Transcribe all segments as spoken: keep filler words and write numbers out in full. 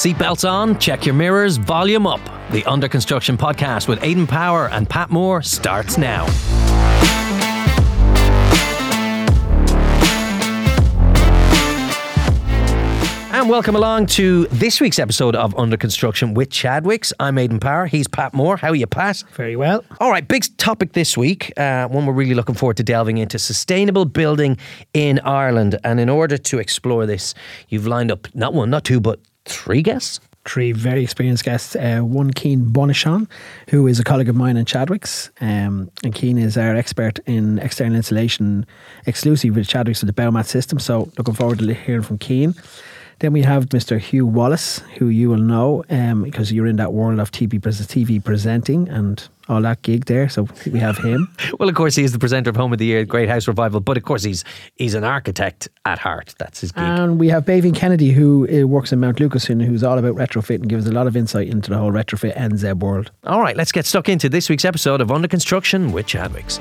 Seatbelts on, check your mirrors, volume up. The Under Construction podcast with Aidan Power and Pat Moore starts now. And welcome along to this week's episode of Under Construction with Chadwicks. I'm Aidan Power, he's Pat Moore. How are you, Pat? Very well. All right, big topic this week, uh, one we're really looking forward to delving into: sustainable building in Ireland. And in order to explore this, you've lined up not one, not two, but three guests. Three very experienced guests. Uh, one, Cian Bonichon, who is a colleague of mine in Chadwicks. Um, and Cian is our expert in external insulation, exclusive with Chadwicks with the Baumat system. So looking forward to hearing from Cian. Then we have Mister Hugh Wallace, who you will know um, because you're in that world of T V, T V presenting and all that gig there. So we have him. Well, of course, he is the presenter of Home of the Year, Great House Revival. But of course, he's he's an architect at heart. That's his gig. And we have Baveen Kennedy, who uh, works in Mount Lucas and who's all about retrofit and gives a lot of insight into the whole retrofit N Z world. All right, let's get stuck into this week's episode of Under Construction with Chadwicks.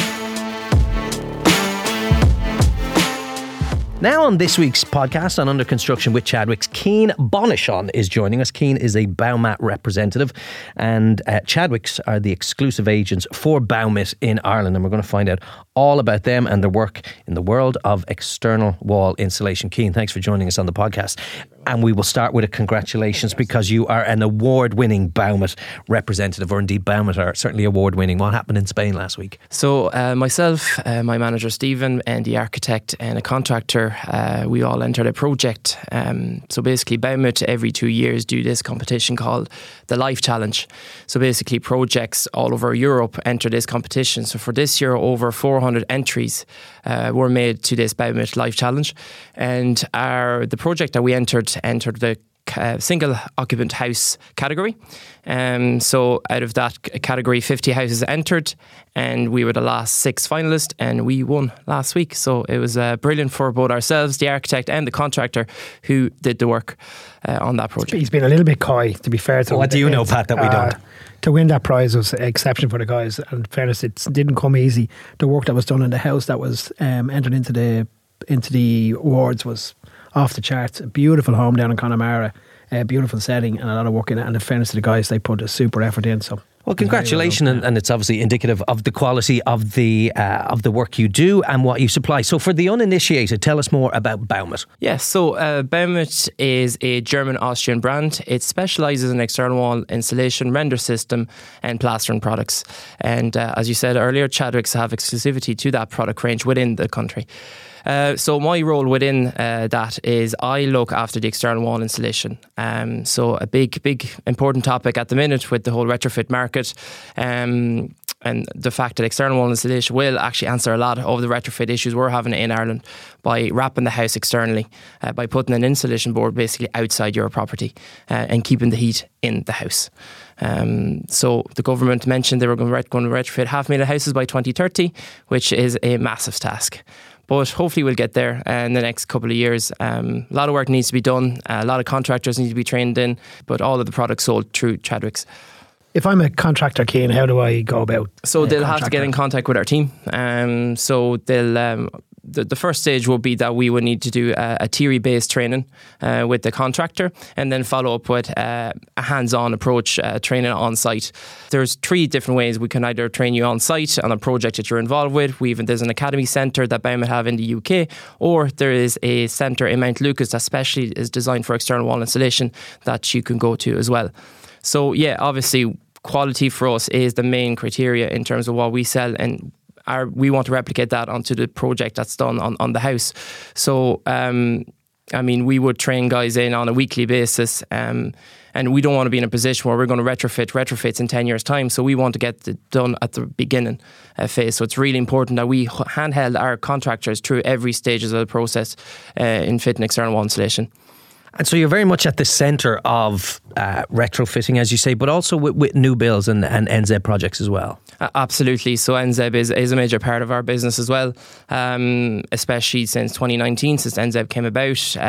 Now on this week's podcast on Under Construction with Chadwicks, Cian Bonichon is joining us. Cian is a Baumat representative, and uh, Chadwicks are the exclusive agents for Baumat in Ireland, and we're going to find out all about them and their work in the world of external wall insulation. Cian, thanks for joining us on the podcast. And we will start with a congratulations, because you are an award-winning Baumat representative, or indeed Baumat are certainly award-winning. What happened in Spain last week? So uh, myself, uh, my manager Stephen, and the architect and a contractor, uh, we all entered a project. Um, so basically Baumat every two years do this competition called the Life Challenge. So basically projects all over Europe enter this competition. So for this year, over four hundred entries uh, were made to this Baumat Life Challenge. And our the project that we entered entered the uh, single occupant house category. Um, so out of that c- category, fifty houses entered, and we were the last six finalists, and we won last week. So it was uh, brilliant for both ourselves, the architect and the contractor who did the work uh, on that project. He's been a little bit coy, to be fair to him. What do you know, Pat, that we uh, don't? To win that prize was exceptional for the guys. And in fairness, it didn't come easy. The work that was done in the house that was um, entered into the into the awards was off the charts. A beautiful home down in Connemara, a beautiful setting, and a lot of work in it. And in fairness to the guys, they put a super effort in. So, well, congratulations, well, and, and it's obviously indicative of the quality of the uh, of the work you do and what you supply. So, for the uninitiated, tell us more about Baumat. Yes, so uh, Baumat is a German-Austrian brand. It specialises in external wall insulation, render system, and plastering products. And uh, as you said earlier, Chadwicks have exclusivity to that product range within the country. Uh, so my role within uh, that is I look after the external wall insulation. Um, so a big, big important topic at the minute with the whole retrofit market, um, and the fact that external wall insulation will actually answer a lot of the retrofit issues we're having in Ireland by wrapping the house externally, uh, by putting an insulation board basically outside your property uh, and keeping the heat in the house. Um, so the government mentioned they were going to, ret- going to retrofit half a million houses by twenty thirty, which is a massive task. But hopefully we'll get there uh, in the next couple of years. Um, a lot of work needs to be done. Uh, a lot of contractors need to be trained in, but all of the products sold through Chadwicks. if I'm a contractor, Cian, how do I go about? So uh, they'll have to get in contact with our team. Um, so they'll. Um, The, the first stage will be that we will need to do a, a theory-based training uh, with the contractor, and then follow up with uh, a hands-on approach uh, training on site. There's three different ways we can either train you on site on a project that you're involved with. We even there's an academy centre that Baumat have in the U K, or there is a centre in Mount Lucas that specially is designed for external wall insulation that you can go to as well. So yeah, obviously quality for us is the main criteria in terms of what we sell, and Our, we want to replicate that onto the project that's done on, on the house. So, um, I mean, we would train guys in on a weekly basis, um, and we don't want to be in a position where we're going to retrofit retrofits in ten years' time. So we want to get it done at the beginning uh, phase. So it's really important that we handheld our contractors through every stages of the process uh, in fitting external wall insulation. And so you're very much at the centre of uh, retrofitting, as you say, but also with, with new builds and, and N Z projects as well. Uh, absolutely. So N Z is, is a major part of our business as well, um, especially since twenty nineteen, since N Z came about. Uh,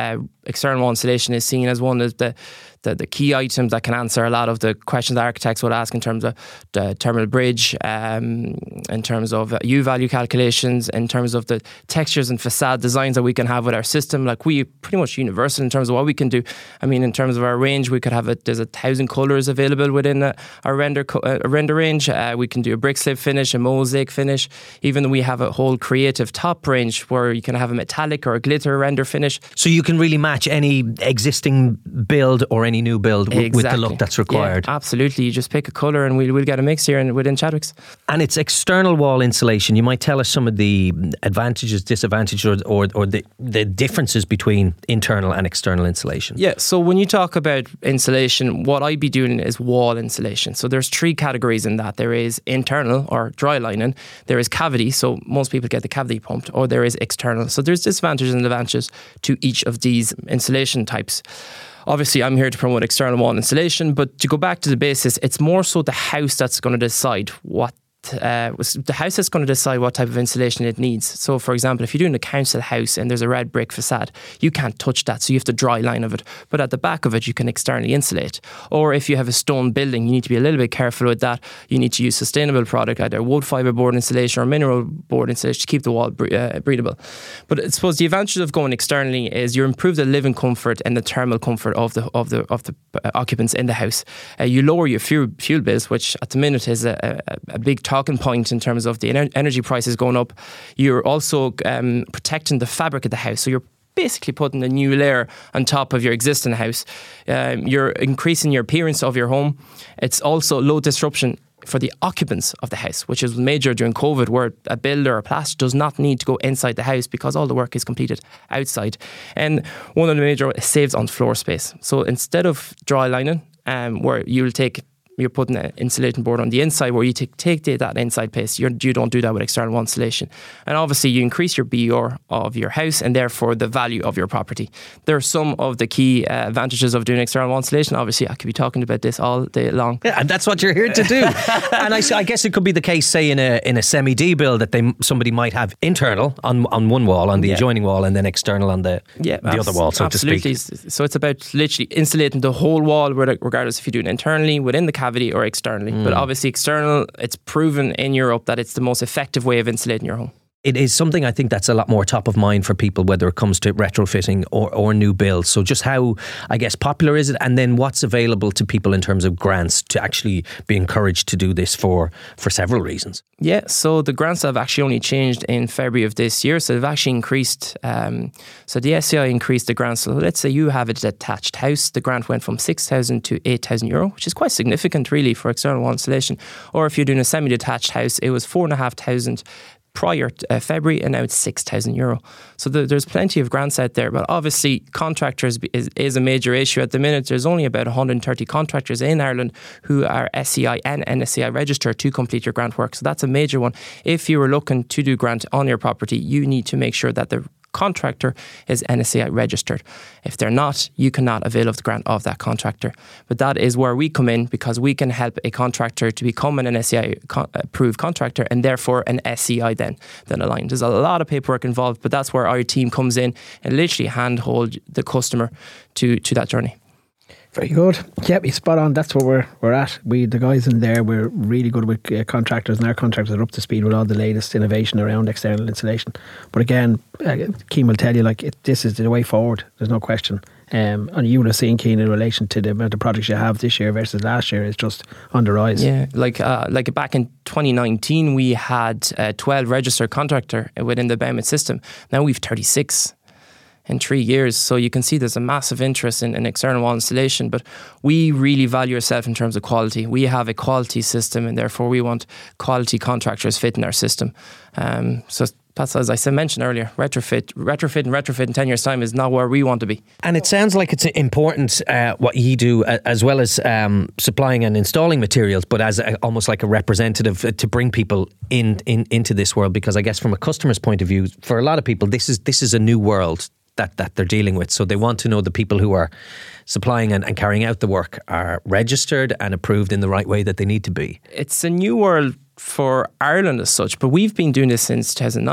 external wall insulation is seen as one of the The, the key items that can answer a lot of the questions architects would ask in terms of the thermal bridge, um, in terms of U-value calculations, in terms of the textures and facade designs that we can have with our system. Like, we pretty much universal in terms of what we can do. I mean, in terms of our range, we could have a, there's a thousand colours available within a, our render co- a render range. Uh, we can do a brick slip finish, a mosaic finish. Even though we have a whole creative top range where you can have a metallic or a glitter render finish. So you can really match any existing build or any new build w- exactly. with the look that's required. Yeah, absolutely. You just pick a colour and we'll, we'll get a mix here in, within Chadwicks. And it's external wall insulation. You might tell us some of the advantages, disadvantages, or, or, or the, the differences between internal and external insulation. Yeah, so when you talk about insulation, what I'd be doing is wall insulation. So there's three categories in that. There is internal or dry lining. There is cavity, so most people get the cavity pumped, or there is external. So there's disadvantages and advantages to each of these insulation types. Obviously, I'm here to promote external wall insulation, but to go back to the basis, it's more so the house that's going to decide what Uh, the house that's going to decide what type of insulation it needs. So, for example, if you're doing a council house and there's a red brick facade, you can't touch that, so you have to dry line of it. But at the back of it, you can externally insulate. Or if you have a stone building, you need to be a little bit careful with that. You need to use sustainable product, either wood fibre board insulation or mineral board insulation to keep the wall bre- uh, breathable. But I suppose the advantage of going externally is you improve the living comfort and the thermal comfort of the of the of the uh, occupants in the house. Uh, you lower your fuel fuel bills, which at the minute is a, a, a big talking point in terms of the ener- energy prices going up. You're also um, protecting the fabric of the house. So you're basically putting a new layer on top of your existing house. Um, you're increasing your appearance of your home. It's also low disruption for the occupants of the house, which is major during COVID, where a builder or plaster does not need to go inside the house because all the work is completed outside. And one of the major, it saves on floor space. So instead of dry lining, um, where you'll take you're putting an insulating board on the inside where you take, take the, that inside place. You're, you don't do that with external wall insulation. And obviously you increase your B E R of your house and therefore the value of your property. There are some of the key uh, advantages of doing external wall insulation. Obviously I could be talking about this all day long. Yeah, and that's what you're here to do. And I, I guess it could be the case, say in a in a semi-D build, that they somebody might have internal on on one wall, on the yeah. adjoining wall, and then external on the, yeah, the abs- other wall, so absolutely. to speak. So it's about literally insulating the whole wall, regardless if you do it internally, within the cavity, or externally. Mm. But obviously external, it's proven in Europe that it's the most effective way of insulating your home. It is something I think that's a lot more top of mind for people, whether it comes to retrofitting or, or new builds. So just how, I guess, popular is it? And then what's available to people in terms of grants to actually be encouraged to do this for, for several reasons? Yeah, so the grants have actually only changed in February of this year. So they've actually increased. Um, so the S C I increased the grant. So let's say you have a detached house. The grant went from six thousand to eight thousand euro, which is quite significant really for external wall insulation. Or if you're doing a semi-detached house, it was four and a half thousand prior to uh, February, and now it's six thousand euro. So the, there's plenty of grants out there, but obviously contractors is, is a major issue at the minute. There's only about one hundred thirty contractors in Ireland who are S C I and N S C I registered to complete your grant work. So that's a major one. If you were looking to do grant on your property, you need to make sure that the contractor is N S C I registered. If they're not, you cannot avail of the grant of that contractor. But that is where we come in, because we can help a contractor to become an N S C I con- approved contractor and therefore an S C I then, then aligned. There's a lot of paperwork involved, but that's where our team comes in and literally handhold the customer to, to that journey. Very good. Yep, you're spot on. That's what we're we're at. We, the guys in there, we're really good with uh, contractors, and our contractors are up to speed with all the latest innovation around external insulation. But again, uh, Keane will tell you, like, it, this is the way forward. There's no question. Um, and you would have seen, Keane, in relation to the amount of projects you have this year versus last year, it's just on the rise. Yeah, like uh, like back in twenty nineteen, we had uh, twelve registered contractor within the Baumet system. Now we've thirty-six. In three years. So you can see there's a massive interest in, in external wall installation, but we really value ourselves in terms of quality. We have a quality system, and therefore we want quality contractors fitting our system. Um, so that's, as I said, mentioned earlier, retrofit, retrofit and retrofit in ten years' time is not where we want to be. And it sounds like it's important uh, what you do, uh, as well as um, supplying and installing materials, but as a, almost like a representative to bring people in, in into this world, because I guess from a customer's point of view, for a lot of people, this is this is a new world that that they're dealing with. So they want to know the people who are supplying and, and carrying out the work are registered and approved in the right way that they need to be. It's a new world for Ireland as such, but we've been doing this since two thousand nine.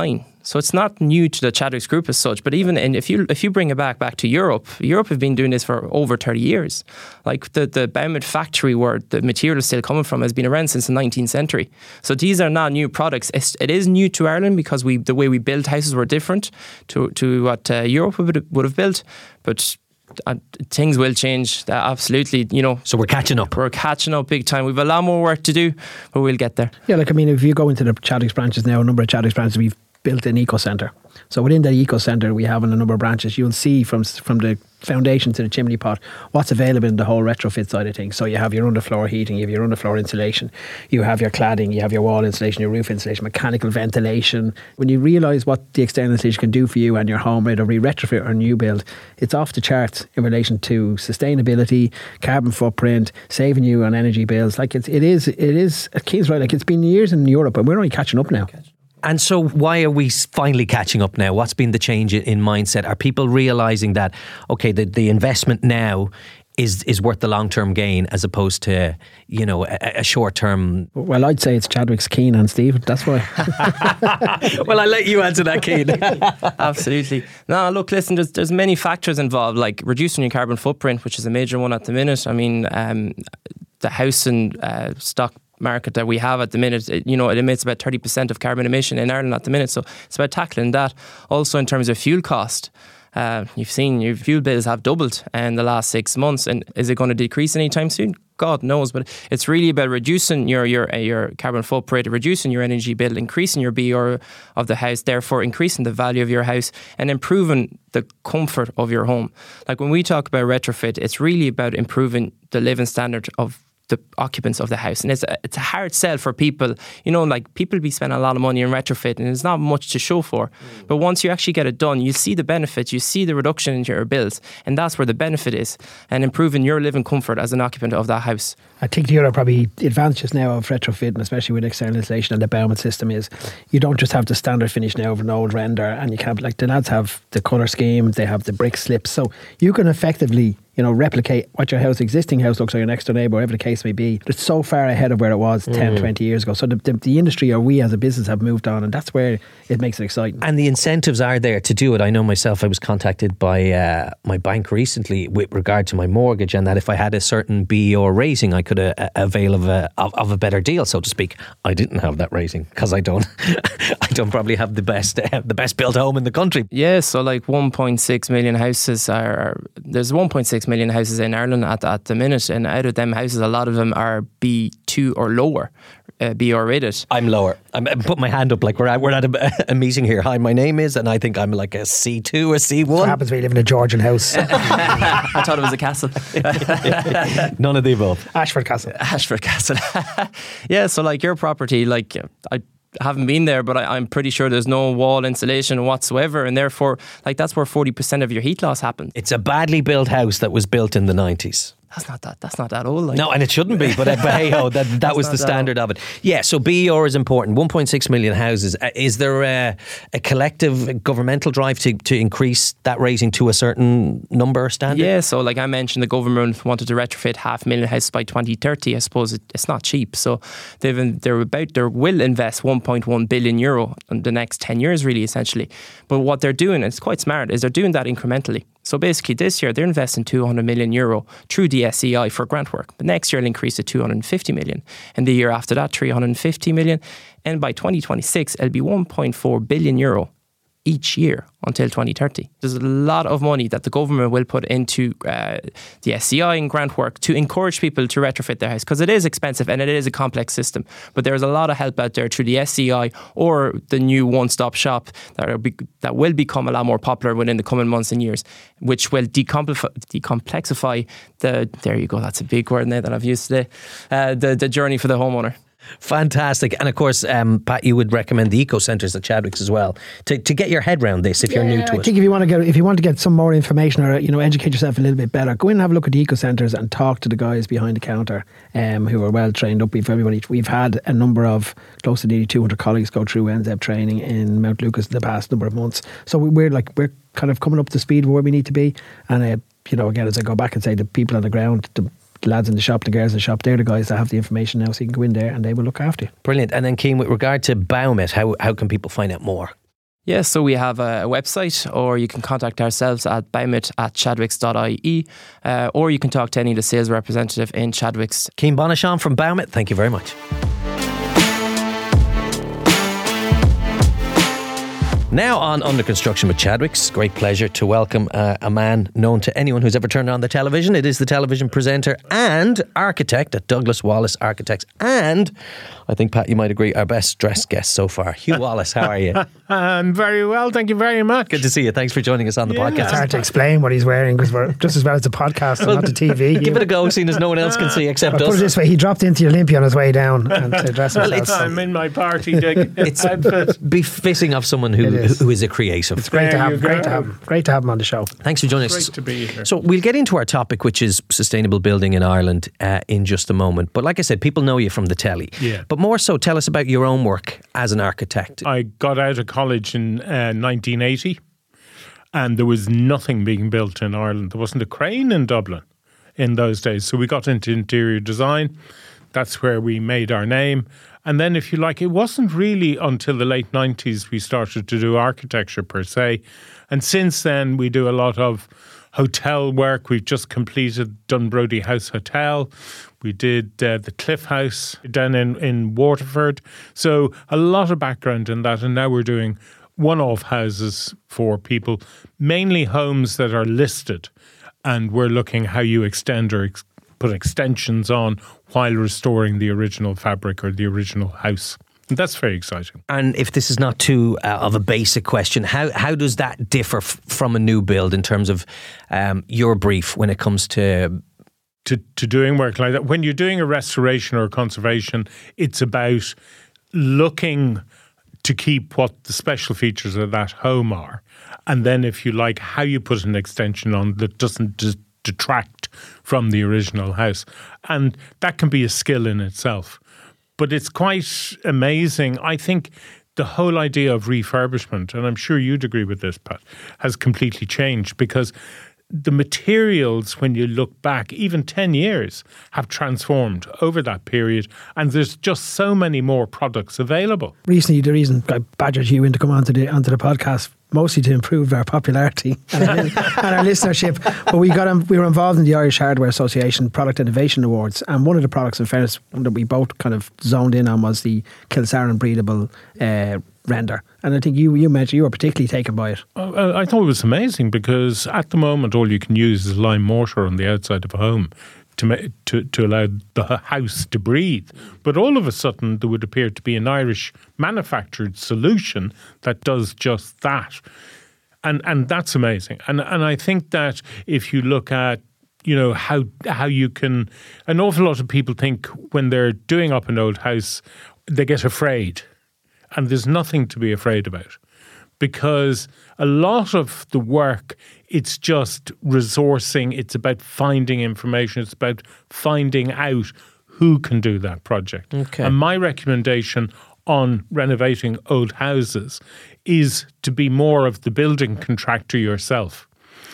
So it's not new to the Chadwicks Group as such, but even in, if you if you bring it back back to Europe, Europe have been doing this for over thirty years. Like the, the Baumet factory where the material is still coming from has been around since the nineteenth century. So these are not new products. It's, it is new to Ireland because we the way we build houses were different to, to what uh, Europe would, would have built. But Uh, things will change, uh, absolutely, you know. So we're catching up. We're catching up big time. We've a lot more work to do, but we'll get there. Yeah, like I mean, if you go into the Chadwicks branches now, a number of Chadwicks branches, we've built an eco centre. So within that eco centre, we have in a number of branches, you'll see from from the foundation to the chimney pot what's available in the whole retrofit side of things. So you have your underfloor heating, you have your underfloor insulation, you have your cladding, you have your wall insulation, your roof insulation, mechanical ventilation. When you realise what the external insulation can do for you and your home, whether re retrofit or new build, it's off the charts in relation to sustainability, carbon footprint, saving you on energy bills. Like it's, it is, it is. Keith's right. Like it's been years in Europe, and we're only catching up now. And so why are we finally catching up now? What's been the change in mindset? Are people realising that, okay, the, the investment now is is worth the long-term gain as opposed to, you know, a, a short-term... Well, I'd say it's Chadwicks, Keane and Steve. That's why. Well, I'll let you answer that, Keane. Absolutely. No, look, listen, there's, there's many factors involved, like reducing your carbon footprint, which is a major one at the minute. I mean, um, the house and uh, stock market that we have at the minute, it, you know, it emits about thirty percent of carbon emission in Ireland at the minute. So it's about tackling that. Also in terms of fuel cost, uh, you've seen your fuel bills have doubled in the last six months. And is it going to decrease anytime soon? God knows. But it's really about reducing your your uh, your carbon footprint, reducing your energy bill, increasing your B E R of the house, therefore increasing the value of your house and improving the comfort of your home. Like when we talk about retrofit, it's really about improving the living standard of the occupants of the house. And it's a, it's a hard sell for people. You know, like people be spending a lot of money on retrofit and there's not much to show for. Mm. But once you actually get it done, you see the benefits, you see the reduction in your bills. And that's where the benefit is. And improving your living comfort as an occupant of that house. I think the other probably advantages now of retrofitting, especially with external insulation and the Baumet system, is you don't just have the standard finish now of an old render, and you can't, like the lads have the colour scheme, they have the brick slips. So you can effectively, you know, replicate what your house, existing house looks like, your next door neighbour, whatever the case may be. It's so far ahead of where it was mm. ten, twenty years ago. So the, the, the industry, or we as a business, have moved on, and that's where it makes it exciting. And the incentives are there to do it. I know myself, I was contacted by uh, my bank recently with regard to my mortgage, and that if I had a certain B E R rating, I could uh, avail of a, of, of a better deal, so to speak. I didn't have that rating because I don't I don't probably have the best uh, the best built home in the country. Yeah, so like one point six million houses are, there's one point six million houses in Ireland at, at the minute, and out of them houses, a lot of them are B two or lower, uh, B E R rated. I'm lower. I'm, I'm putting my hand up like we're at, we're at a, a meeting here. Hi, my name is, and I think I'm like a C two or C one. What happens when you live in a Georgian house? I thought it was a castle. None of the above. Ashford Castle. Ashford Castle. Yeah, so like your property, like I haven't been there, but I, I'm pretty sure there's no wall insulation whatsoever, and therefore, like that's where forty percent of your heat loss happens. It's a badly built house that was built in the nineties. That's not that. That's not that old. Like. No, and it shouldn't be. But, uh, but hey ho, that that was the standard of it. Yeah. So B E R is important. one point six million houses. Uh, is there a, a collective governmental drive to to increase that rating to a certain number standard? Yeah. So like I mentioned, the government wanted to retrofit half a million houses by twenty thirty. I suppose it, it's not cheap. So they've they're about they will invest one point one billion euro in the next ten years, really, essentially. But what they're doing, and it's quite smart, is they're doing that incrementally. So basically this year they're investing two hundred million euro through the S E I for grant work. But next year it'll increase to two hundred fifty million. And the year after that, three hundred fifty million. And by twenty twenty-six, it'll be one point four billion euro each year until twenty thirty. There's a lot of money that the government will put into uh, the S E I and grant work to encourage people to retrofit their house, because it is expensive and it is a complex system. But there's a lot of help out there through the S E I or the new one-stop shop that, are be, that will become a lot more popular within the coming months and years, which will decomplexify, decomplexify the, there you go, that's a big word now that I've used today, uh, the, the journey for the homeowner. Fantastic. And of course, um, Pat, you would recommend the eco centres at Chadwicks as well to, to get your head around this if yeah, you're new to I it. I think if you want to get if you want to get some more information, or you know, educate yourself a little bit better, go in and have a look at the eco centres and talk to the guys behind the counter um, who are well trained up. We've everybody we've had a number of close to nearly two hundred colleagues go through N Z E B training in Mount Lucas in the past number of months. So we're like we're kind of coming up to speed where we need to be. And uh, you know, again, as I go back and say, the people on the ground, the lads in the shop, the girls in the shop, they're the guys that have the information now, so you can go in there and they will look after you. Brilliant. And then Keane, with regard to Baumet, how, how can people find out more? Yeah, so we have a website, or you can contact ourselves at bowmit at chadwicks dot I E, uh, or you can talk to any of the sales representative in Chadwicks. Cian Bonichon from Bowmit, thank you very much. Now on Under Construction with Chadwicks, great pleasure to welcome uh, a man known to anyone who's ever turned on the television. It is the television presenter and architect at Douglas Wallace Architects, and I think, Pat, you might agree, our best dressed guest so far. Hugh Wallace, how are you? I'm very well, thank you very much. Good to see you. Thanks for joining us on the Yeah. podcast. It's hard to explain what he's wearing because we're just as well as a podcast and not the T V. Give it a go, seeing as no one else can see except I'll put it us. this way, he dropped into the Olympia on his way down and to dress Well, himself. I'm in my party dig It's outfit. befitting of someone who, It is. who is a creative. It's great to There have you great go. to have him. Great to have him on the show. Thanks for joining us. Great to be here. So we'll get into our topic, which is sustainable building in Ireland, uh, in just a moment. But like I said, people know you from the telly. Yeah. But more so, tell us about your own work as an architect. I got out of college in uh, nineteen eighty, and there was nothing being built in Ireland. There wasn't a crane in Dublin in those days. So we got into interior design. That's where we made our name. And then, if you like, it wasn't really until the late nineties we started to do architecture per se. And since then, we do a lot of hotel work. We've just completed Dunbrody House Hotel. We did uh, the Cliff House down in, in Waterford. So a lot of background in that. And now we're doing one-off houses for people, mainly homes that are listed. And we're looking how you extend or ex- put extensions on while restoring the original fabric or the original house. And that's very exciting. And if this is not too uh, of a basic question, how how does that differ f- from a new build in terms of um, your brief when it comes to... To, to doing work like that. When you're doing a restoration or a conservation, it's about looking to keep what the special features of that home are. And then, if you like, how you put an extension on that doesn't d- detract from the original house. And that can be a skill in itself. But it's quite amazing. I think the whole idea of refurbishment, and I'm sure you'd agree with this, Pat, has completely changed because the materials, when you look back, even ten years, have transformed over that period, and there's just so many more products available. Recently, the reason I badgered you in to come onto the onto the podcast, mostly to improve our popularity and our, and our listenership. But we got we were involved in the Irish Hardware Association Product Innovation Awards, and one of the products, in fairness, that we both kind of zoned in on was the Kilsaran breathable uh, render. And I think you you mentioned you were particularly taken by it. Uh, I thought it was amazing because at the moment all you can use is lime mortar on the outside of a home to, ma- to to allow the house to breathe. But all of a sudden there would appear to be an Irish manufactured solution that does just that. And and that's amazing. And and I think that if you look at, you know, how how you can, an awful lot of people think when they're doing up an old house, they get afraid. And there's nothing to be afraid about because a lot of the work, it's just resourcing. It's about finding information. It's about finding out who can do that project. Okay. And my recommendation on renovating old houses is to be more of the building contractor yourself.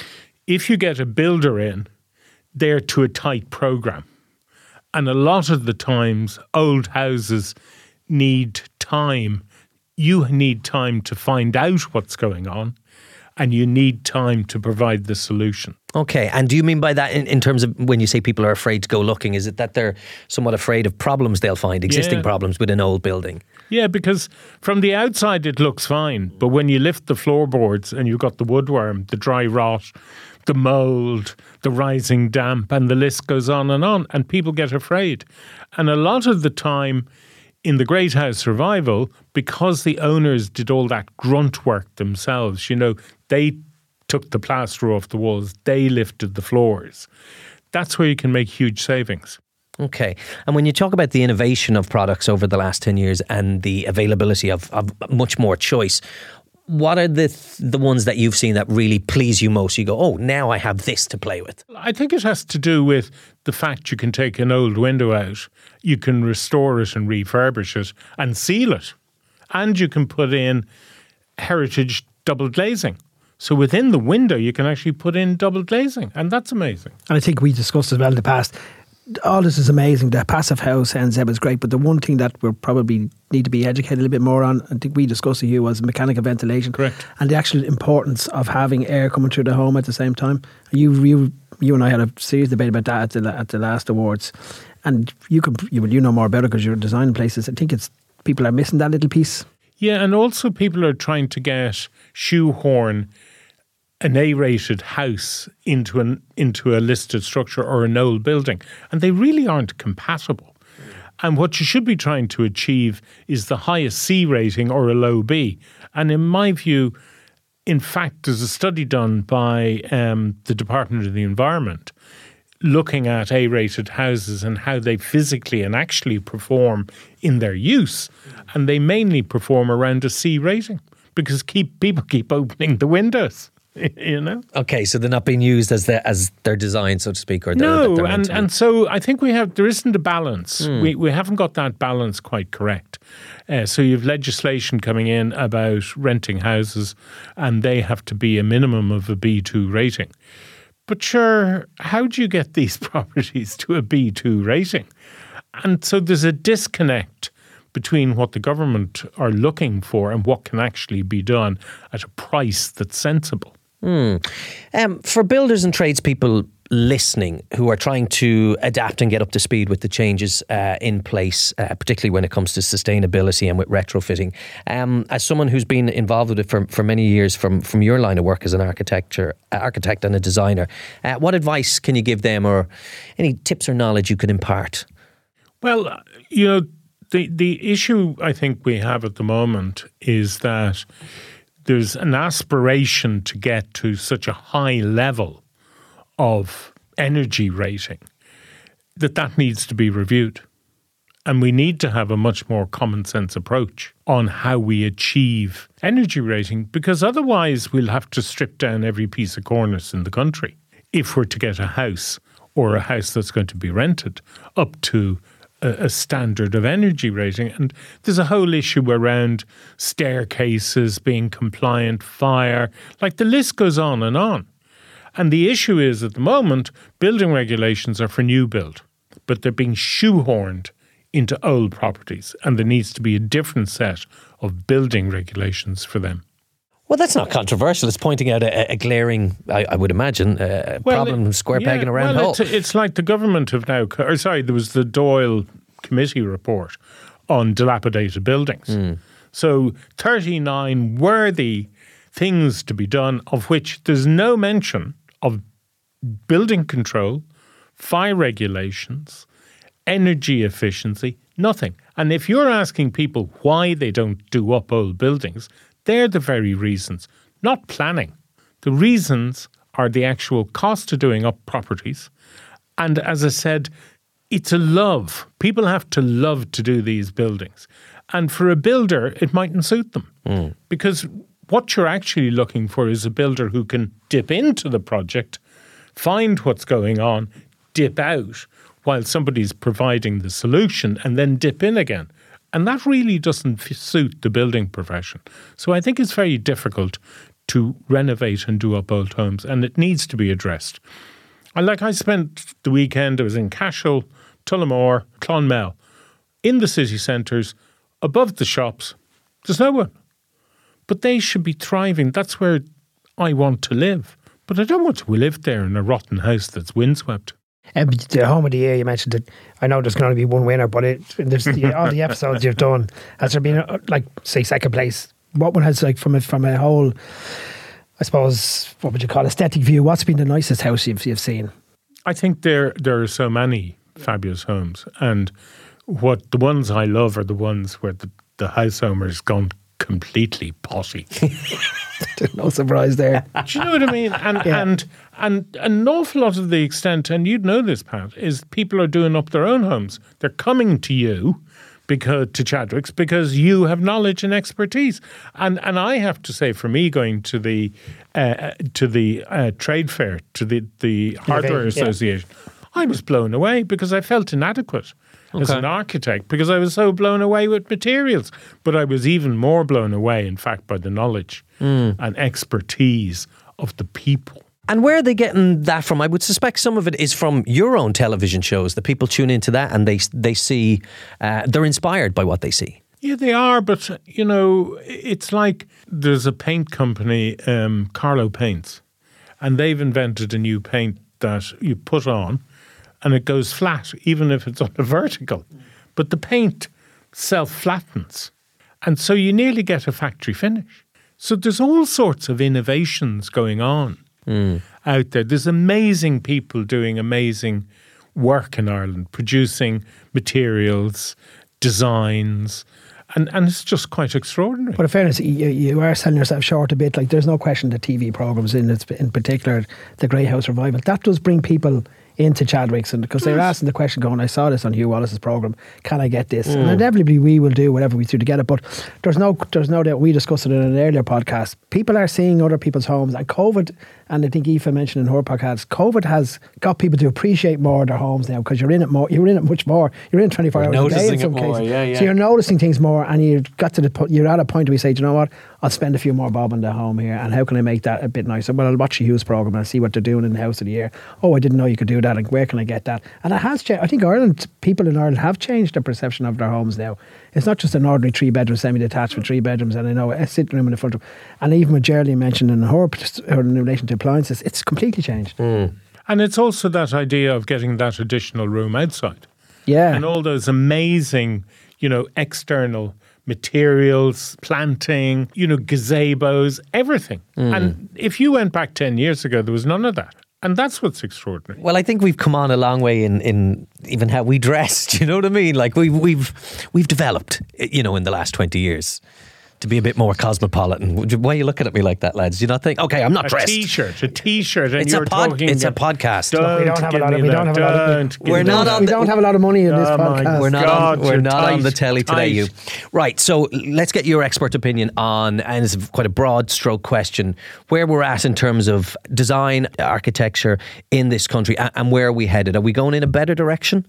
If you get a builder in, they're to a tight program. And a lot of the times, old houses need time. You need time to find out what's going on, and you need time to provide the solution. Okay, and do you mean by that in, in terms of when you say people are afraid to go looking, is it that they're somewhat afraid of problems they'll find, existing Yeah. problems with an old building? Yeah, because from the outside it looks fine, but when you lift the floorboards and you've got the woodworm, the dry rot, the mould, the rising damp, and the list goes on and on, and people get afraid. And a lot of the time in the Great House Revival, because the owners did all that grunt work themselves, you know, they took the plaster off the walls, they lifted the floors. That's where you can make huge savings. Okay. And when you talk about the innovation of products over the last ten years and the availability of, of much more choice, what are the the ones that you've seen that really please you most? You go, oh, now I have this to play with. I think it has to do with the fact you can take an old window out, you can restore it and refurbish it and seal it. And you can put in heritage double glazing. So within the window, you can actually put in double glazing. And that's amazing. And I think we discussed as well in the past, all this is amazing. The passive house sounds is great, but the one thing that we probably need to be educated a little bit more on, I think we discussed it here, was mechanical ventilation. Correct. And the actual importance of having air coming through the home at the same time. You you, you and I had a serious debate about that at the, at the last awards. And you can you, you know more about it because you're designing places. I think it's people are missing that little piece. Yeah, and also people are trying to get shoehorn an A-rated house into an into a listed structure or an old building, and they really aren't compatible. And what you should be trying to achieve is the highest C rating or a low B. And in my view, in fact, there's a study done by um, the Department of the Environment looking at A-rated houses and how they physically and actually perform in their use. And they mainly perform around a C rating because keep people keep opening the windows. You know. Okay, so they're not being used as the as their design, so to speak, or no, they're and and so I think we have there isn't a balance. Mm. We we haven't got that balance quite correct. Uh, so you have legislation coming in about renting houses, and they have to be a minimum of a B two rating. But sure, how do you get these properties to a B two rating? And so there's a disconnect between what the government are looking for and what can actually be done at a price that's sensible. Mm. Um, for builders and tradespeople listening who are trying to adapt and get up to speed with the changes uh, in place, uh, particularly when it comes to sustainability and with retrofitting, um, as someone who's been involved with it for, for many years from, from your line of work as an architecture, architect and a designer, uh, what advice can you give them, or any tips or knowledge you could impart? Well, you know, the, the issue I think we have at the moment is that there's an aspiration to get to such a high level of energy rating that that needs to be reviewed. And we need to have a much more common sense approach on how we achieve energy rating, because otherwise we'll have to strip down every piece of cornice in the country if we're to get a house or a house that's going to be rented up to a standard of energy rating. And there's a whole issue around staircases being compliant, fire, like the list goes on and on. And the issue is at the moment, building regulations are for new build, but they're being shoehorned into old properties, and there needs to be a different set of building regulations for them. Well, that's not controversial. It's pointing out a, a glaring, I, I would imagine, a well, problem, it, square yeah, peg in a round well, hole. It's, it's like the government have now, or sorry, there was the Doyle Committee report on dilapidated buildings. Mm. So thirty-nine worthy things to be done, of which there's no mention of building control, fire regulations, energy efficiency, nothing. And if you're asking people why they don't do up old buildings, they're the very reasons, not planning. The reasons are the actual cost of doing up properties. And as I said, it's a love. People have to love to do these buildings. And for a builder, it mightn't suit them. Mm. Because what you're actually looking for is a builder who can dip into the project, find what's going on, dip out, while somebody's providing the solution, and then dip in again. And that really doesn't f- suit the building profession. So I think it's very difficult to renovate and do up old homes, and it needs to be addressed. And like I spent the weekend, I was in Cashel, Tullamore, Clonmel, in the city centres, above the shops. There's no one. But they should be thriving. That's where I want to live. But I don't want to live there in a rotten house that's windswept. Um, the home of the year, you mentioned it. I know there's going to be one winner, but it, there's the, all the episodes you've done. Has there been, a, like, say, second place? What one has, like, from a, from a whole, I suppose, what would you call it, aesthetic view? What's been the nicest house you've, you've seen? I think there there are so many fabulous homes, and what the ones I love are the ones where the, the house owner's gone completely potty. There's no surprise there. Do you know what I mean? And, yeah. and and an awful lot of the extent, and you'd know this, Pat, is people are doing up their own homes. They're coming to you, because to Chadwicks, because you have knowledge and expertise. And and I have to say, for me, going to the uh, to the uh, trade fair, to the, the Hardware Association, yeah. I was blown away because I felt inadequate. Okay. As an architect, because I was so blown away with materials. But I was even more blown away, in fact, by the knowledge mm. and expertise of the people And where are they getting that from? I would suspect some of it is from your own television shows. The people tune into that and they they see, uh, they're inspired by what they see. Yeah, they are, but, you know, it's like there's a paint company, um, Carlo Paints, and they've invented a new paint that you put on and it goes flat, even if it's on a vertical. But the paint self-flattens, and so you nearly get a factory finish. So there's all sorts of innovations going on mm. out there. There's amazing people doing amazing work in Ireland, producing materials, designs, and, and it's just quite extraordinary. But in fairness, you, you are selling yourself short a bit. Like, there's no question the T V programmes, in in particular the Grey House Revival, that does bring people into Chadwicks, and because they're asking the question going, I saw this on Hugh Wallace's programme, can I get this? Mm. And inevitably we will do whatever we do to get it, but there's no there's no doubt, we discussed it in an earlier podcast, people are seeing other people's homes, and COVID, and I think Aoife mentioned in her podcast, COVID has got people to appreciate more their homes now, because you're in it more, you're in it much more, you're in twenty-four you're hours a day in some more, cases, yeah, yeah. so you're noticing things more, and you've got to the you're at a point where you say, do you know what, I'll spend a few more bob on the home here, and how can I make that a bit nicer? Well, I'll watch the Hughes programme and I'll see what they're doing in the House of the Year. Oh, I didn't know you could do that, and where can I get that? And it has changed. I think Ireland, people in Ireland have changed their perception of their homes now. It's not just an ordinary three bedroom semi-detached with three bedrooms and I know a sitting room in the front room. And even what Geraldine mentioned in her, her in relation to appliances, it's completely changed. Mm. And it's also that idea of getting that additional room outside. Yeah. And all those amazing, you know, external materials, planting, you know, gazebos, everything. Mm. And if you went back ten years ago, there was none of that. And that's what's extraordinary. Well, I think we've come on a long way in, in even how we dress. Do you know what I mean? Like we've we've we've developed, you know, in the last twenty years to be a bit more cosmopolitan. Why are you looking at me like that, lads? Do you not think, okay, I'm not a dressed? A t-shirt, a t-shirt, and it's you're a pod, talking. It's a podcast. Don't we don't have a lot of. We don't have a lot of. We're not on. We The, don't have a lot of money in this oh podcast. We're not God, on. We're not tight, on the telly today. tight. You right? So let's get your expert opinion on, and it's quite a broad stroke question, where we're at in terms of design, architecture in this country, and, and where are we headed? Are we going in a better direction?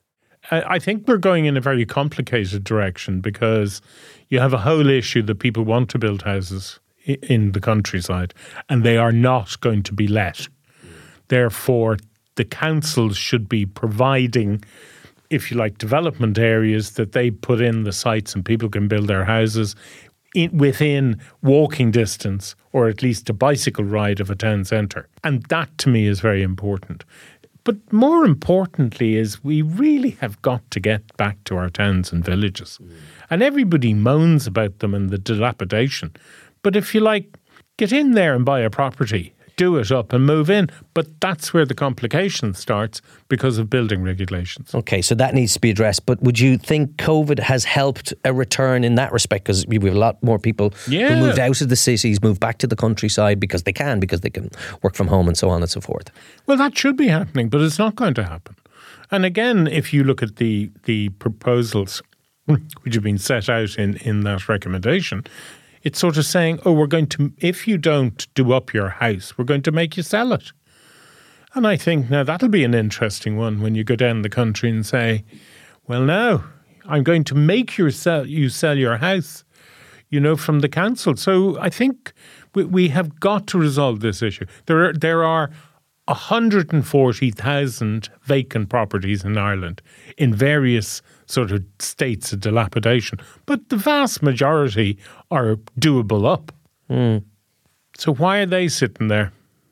I think we're going in a very complicated direction because you have a whole issue that people want to build houses in the countryside and they are not going to be let. Therefore, the councils should be providing, if you like, development areas that they put in the sites and people can build their houses in, within walking distance or at least a bicycle ride of a town centre. And that to me is very important. But more importantly is we really have got to get back to our towns and villages. Mm. And everybody moans about them and the dilapidation. But if you like, get in there and buy a property, do it up and move in. But that's where the complication starts because of building regulations. Okay, so that needs to be addressed. But would you think COVID has helped a return in that respect? Because we have a lot more people yeah. who moved out of the cities, moved back to the countryside because they can, because they can work from home and so on and so forth. Well, that should be happening, but it's not going to happen. And again, if you look at the, the proposals which have been set out in, in that recommendation, it's sort of saying, oh, we're going to, if you don't do up your house, we're going to make you sell it. And I think now that'll be an interesting one when you go down the country and say, well, now I'm going to make you sell, you sell your house, you know, from the council. So I think we, we have got to resolve this issue. There are, there are one hundred forty thousand vacant properties in Ireland in various sort of states of dilapidation, but the vast majority are doable up. Mm. So why are they sitting there?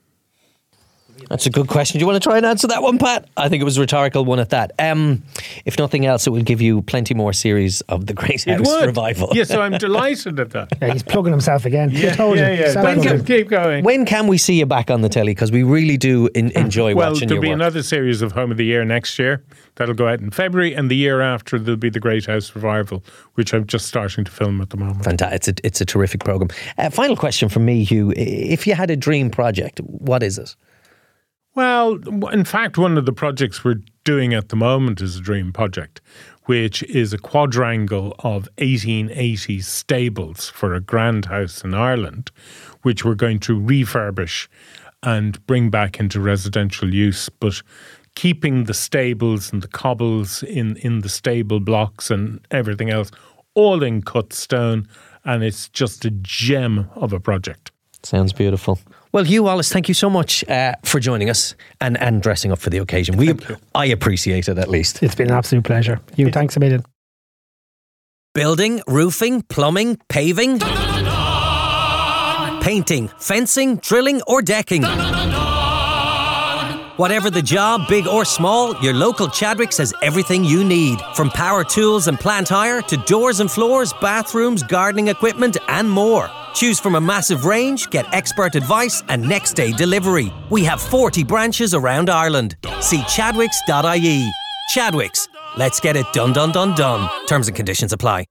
That's a good question. Do you want to try and answer that one, Pat? I think it was a rhetorical one at that. Um, if nothing else, it will give you plenty more series of the Grey House Revival. Yes, yeah, so I'm delighted at that. Yeah, he's plugging himself again. Yeah, told yeah, yeah. yeah. When can, keep going. When can we see you back on the telly? Because we really do in, enjoy well, watching your Well, work. there'll be another series of Home of the Year next year. That'll go out in February, and the year after there'll be the Grey House Revival, which I'm just starting to film at the moment. Fantastic. It's a, it's a terrific programme. Uh, final question from me, Hugh. If you had a dream project, what is it? Well, in fact, one of the projects we're doing at the moment is a dream project, which is a quadrangle of eighteen eighties stables for a grand house in Ireland, which we're going to refurbish and bring back into residential use, but keeping the stables and the cobbles in, in the stable blocks and everything else all in cut stone, and it's just a gem of a project. Sounds beautiful. Well, Hugh Wallace, thank you so much uh, for joining us and, and dressing up for the occasion. We, I appreciate it, at least. It's been an absolute pleasure. Hugh, thanks a million. Building, roofing, plumbing, paving, painting, fencing, drilling or decking. Whatever the job, big or small, your local Chadwicks has everything you need. From power tools and plant hire to doors and floors, bathrooms, gardening equipment and more. Choose from a massive range, get expert advice and next day delivery. We have forty branches around Ireland. See chadwicks dot I E. Chadwicks. Let's get it done, done, done, done. Terms and conditions apply.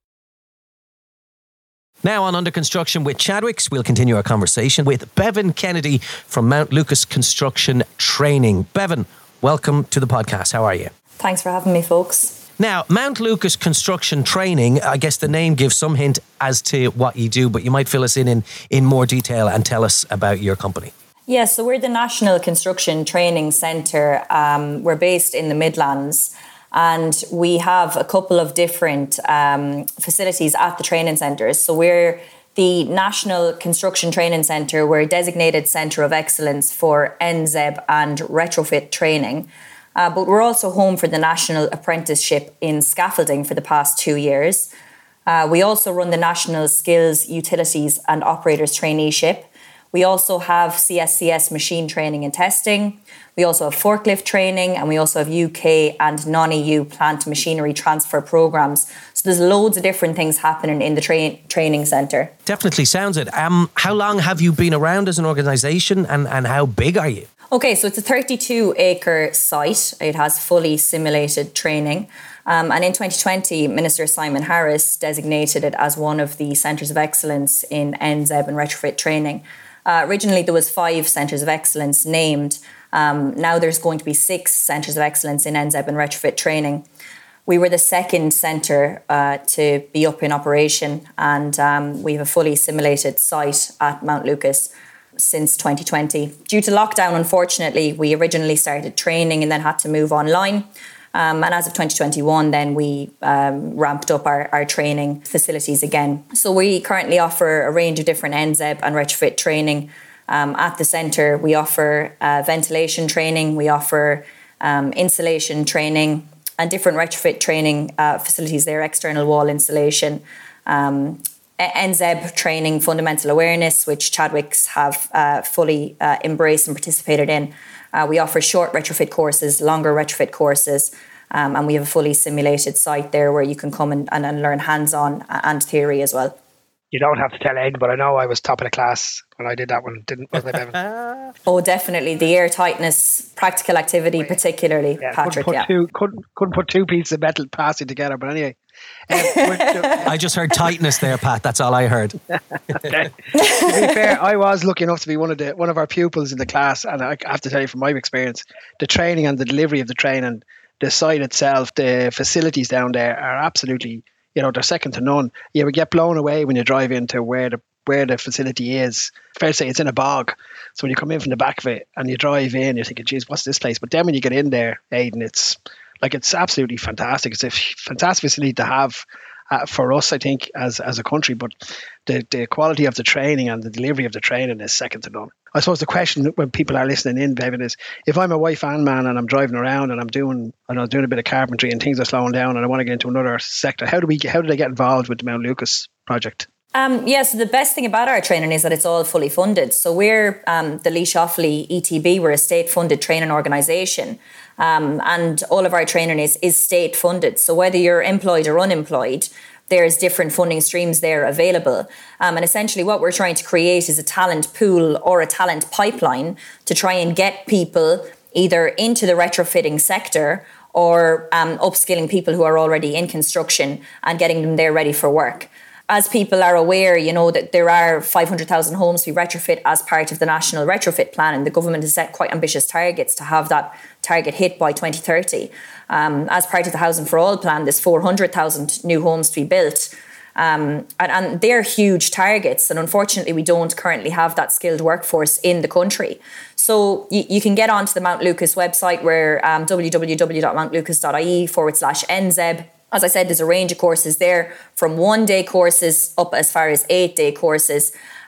Now on Under Construction with Chadwicks, we'll continue our conversation with Bevan Kennedy from Mount Lucas Construction Training. Bevan, welcome to the podcast. How are you? Thanks for having me, folks. Now, Mount Lucas Construction Training, I guess the name gives some hint as to what you do, but you might fill us in in, in more detail and tell us about your company. Yeah, so we're the National Construction Training Centre. Um, we're based in the Midlands. And we have a couple of different um, facilities at the training centres. So we're the National Construction Training Centre. We're a designated centre of excellence for N Z E B and retrofit training. Uh, but we're also home for the National Apprenticeship in Scaffolding for the past two years. Uh, we also run the National Skills, Utilities and Operators Traineeship. We also have C S C S machine training and testing. We also have forklift training, and we also have U K and non-E U plant machinery transfer programs. So there's loads of different things happening in the tra- training centre. Definitely sounds it. Um, how long have you been around as an organisation, and, and how big are you? Okay, so it's a thirty-two acre site. It has fully simulated training. Um, and in twenty twenty, Minister Simon Harris designated it as one of the centres of excellence in N Z E B and retrofit training. Uh, originally, there was five centres of excellence named. Um, now there's going to be six centres of excellence in N Z E B and retrofit training. We were the second centre uh, to be up in operation, and um, we have a fully simulated site at Mount Lucas since twenty twenty. Due to lockdown, unfortunately, we originally started training and then had to move online. Um, and as of twenty twenty-one, then we um, ramped up our, our training facilities again. So we currently offer a range of different N Z E B and retrofit training. Um, at the centre, we offer uh, ventilation training, we offer um, insulation training and different retrofit training uh, facilities there, external wall insulation, um, N Z E B training, fundamental awareness, which Chadwicks have uh, fully uh, embraced and participated in. Uh, we offer short retrofit courses, longer retrofit courses, um, and we have a fully simulated site there where you can come and, and, and learn hands-on and theory as well. You don't have to tell Ed, but I know I was top of the class when I did that one, didn't was I, Bevan? Oh, definitely. The air tightness, practical activity, particularly, yeah, Patrick. Couldn't put, yeah. two, couldn't, couldn't put two pieces of metal plastic together, but anyway. Um, I just heard tightness there, Pat. That's all I heard. To be fair, I was lucky enough to be one of the one of our pupils in the class, and I have to tell you from my experience, the training and the delivery of the training, the site itself, the facilities down there are absolutely, you know, they're second to none. You would get blown away when you drive into where the where the facility is. Fair to say, it's in a bog. So when you come in from the back of it and you drive in, you're thinking, geez, what's this place? But then when you get in there, Aidan, it's like it's absolutely fantastic. It's a fantastic facility to have uh, for us, I think, as as a country. But the, the quality of the training and the delivery of the training is second to none. I suppose the question when people are listening in, Bevan, is if I'm a wife and man and I'm driving around and I'm doing and I'm doing a bit of carpentry and things are slowing down and I want to get into another sector, how do we how do I get involved with the Mount Lucas project? Um, yeah, so the best thing about our training is that it's all fully funded. So we're um, the Laois Offaly E T B, we're a state-funded training organisation. Um, and all of our training is, is state-funded. So whether you're employed or unemployed, there's different funding streams there available. Um, and essentially what we're trying to create is a talent pool or a talent pipeline to try and get people either into the retrofitting sector or um, upskilling people who are already in construction and getting them there ready for work. As people are aware, you know, that there are five hundred thousand homes to be retrofit as part of the National Retrofit Plan, and the government has set quite ambitious targets to have that target hit by twenty thirty. Um, as part of the Housing for All plan, there's four hundred thousand new homes to be built. Um, and, and they're huge targets, and unfortunately we don't currently have that skilled workforce in the country. So you, you can get onto the Mount Lucas website where um, w w w dot mount lucas dot i e forward slash N Z E B. As I said, there's a range of courses there from one day courses up as far as eight day courses.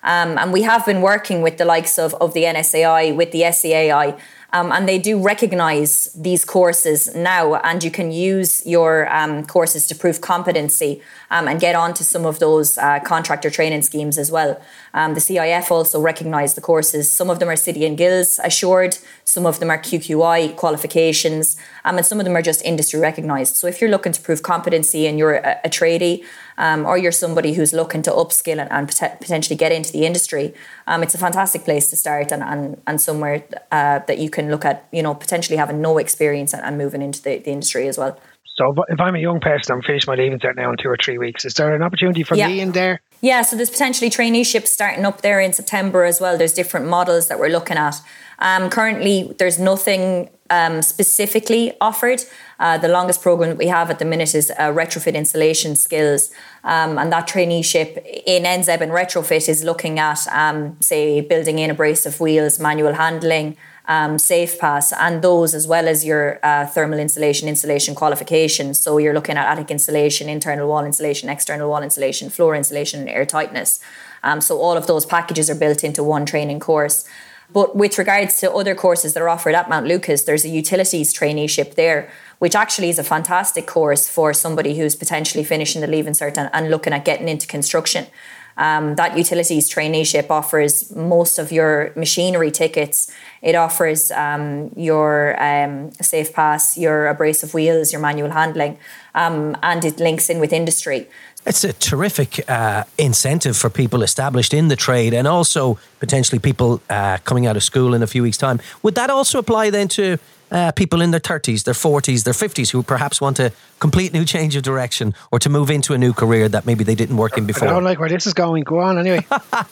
Um, and we have been working with the likes of, of the N S A I, with the S E A I, um, and they do recognise these courses now, and you can use your um, courses to prove competency um, and get onto some of those uh, contractor training schemes as well. Um, the C I F also recognise the courses. Some of them are City and Guilds assured, some of them are Q Q I qualifications, um, and some of them are just industry recognised. So if you're looking to prove competency and you're a, a tradie, um, or you're somebody who's looking to upskill and, and pot- potentially get into the industry, um, it's a fantastic place to start, and and, and somewhere uh, that you can look at, you know, potentially having no experience and, and moving into the, the industry as well. So if I'm a young person, I'm finished my leaving cert now in two or three weeks. Is there an opportunity for yeah. me in there? Yeah, so there's potentially traineeships starting up there in September as well. There's different models that we're looking at. Um, currently, there's nothing um, specifically offered. Uh, the longest program that we have at the minute is uh, retrofit installation skills. Um, and that traineeship in N Z E B and retrofit is looking at, um, say, building in abrasive wheels, manual handling, Um, Safe Pass, and those as well as your uh, thermal insulation installation qualifications. So you're looking at attic insulation, internal wall insulation, external wall insulation, floor insulation, and air tightness. Um, so all of those packages are built into one training course. But with regards to other courses that are offered at Mount Lucas, there's a utilities traineeship there, which actually is a fantastic course for somebody who's potentially finishing the Leaving Cert and, and looking at getting into construction. Um, that utilities traineeship offers most of your machinery tickets. It offers um, your um, Safe Pass, your abrasive wheels, your manual handling, um, and it links in with industry. It's a terrific uh, incentive for people established in the trade, and also potentially people uh, coming out of school in a few weeks' time. Would that also apply then to Uh, people in their thirties, their forties, their fifties who perhaps want a complete new change of direction or to move into a new career that maybe they didn't work in before? I don't like where this is going. Go on anyway.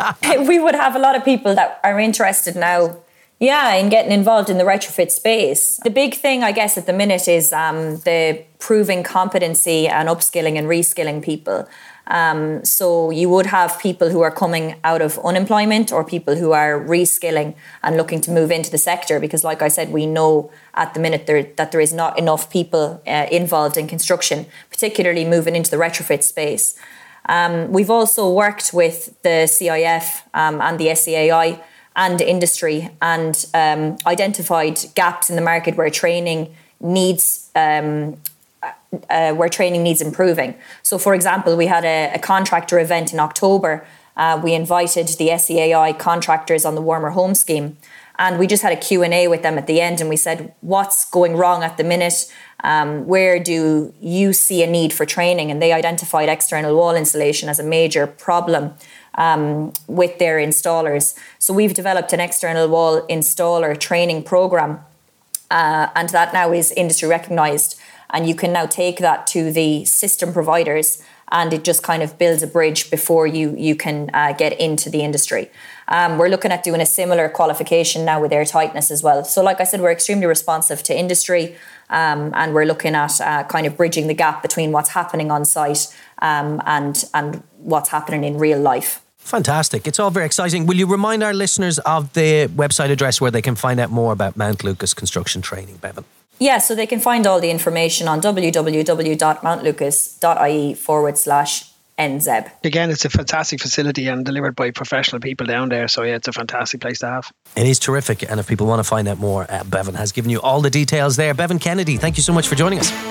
We would have a lot of people that are interested now, yeah, in getting involved in the retrofit space. The big thing, I guess, at the minute is um, the proving competency and upskilling and reskilling people. Um, so you would have people who are coming out of unemployment or people who are reskilling and looking to move into the sector, because like I said, we know at the minute there, that there is not enough people uh, involved in construction, particularly moving into the retrofit space. Um, we've also worked with the C I F um, and the S E A I and industry and um, identified gaps in the market where training needs um, Uh, where training needs improving. So, for example, we had a, a contractor event in October. Uh, we invited the S E A I contractors on the Warmer Home Scheme, and we just had a Q and A with them at the end, and we said, what's going wrong at the minute? Um, where do you see a need for training? And they identified external wall insulation as a major problem um, with their installers. So we've developed an external wall installer training program, uh, and that now is industry recognised. And you can now take that to the system providers, and it just kind of builds a bridge before you you can uh, get into the industry. Um, we're looking at doing a similar qualification now with air tightness as well. So like I said, we're extremely responsive to industry, um, and we're looking at uh, kind of bridging the gap between what's happening on site um, and, and what's happening in real life. Fantastic. It's all very exciting. Will you remind our listeners of the website address where they can find out more about Mount Lucas Construction Training, Bevan? Yeah, so they can find all the information on www.mountlucas.ie forward slash N Z E B. Again, it's a fantastic facility and delivered by professional people down there. So yeah, it's a fantastic place to have. It is terrific. And if people want to find out more, uh, Bevan has given you all the details there. Bevan Kennedy, thank you so much for joining us.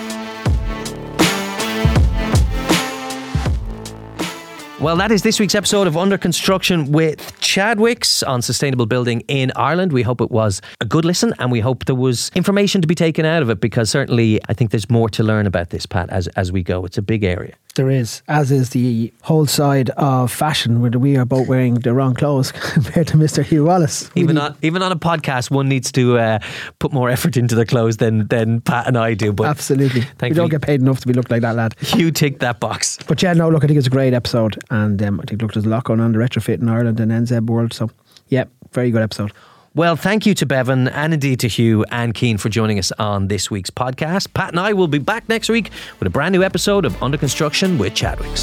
Well, that is this week's episode of Under Construction with Chadwicks on sustainable building in Ireland. We hope it was a good listen, and we hope there was information to be taken out of it, because certainly I think there's more to learn about this, Pat, as as we go. It's a big area. There is, as is the whole side of fashion, where we are both wearing the wrong clothes compared to Mister Hugh Wallace. Even on even on a podcast, one needs to uh, put more effort into their clothes than than Pat and I do. But absolutely, we don't get paid enough to be looked like that, lad. Hugh ticked that box. But yeah, no, look, I think it's a great episode, and um, I think look, there's a lot going on in the retrofit in Ireland and N Z E B world. So yeah, very good episode. Well, thank you to Bevan and indeed to Hugh and Cian for joining us on this week's podcast. Pat and I will be back next week with a brand new episode of Under Construction with Chadwicks.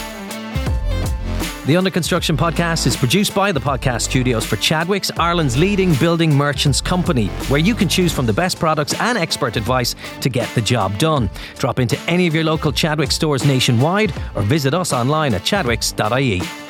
The Under Construction podcast is produced by the Podcast Studios for Chadwicks, Ireland's leading building merchants company, where you can choose from the best products and expert advice to get the job done. Drop into any of your local Chadwicks stores nationwide or visit us online at chadwicks dot I E.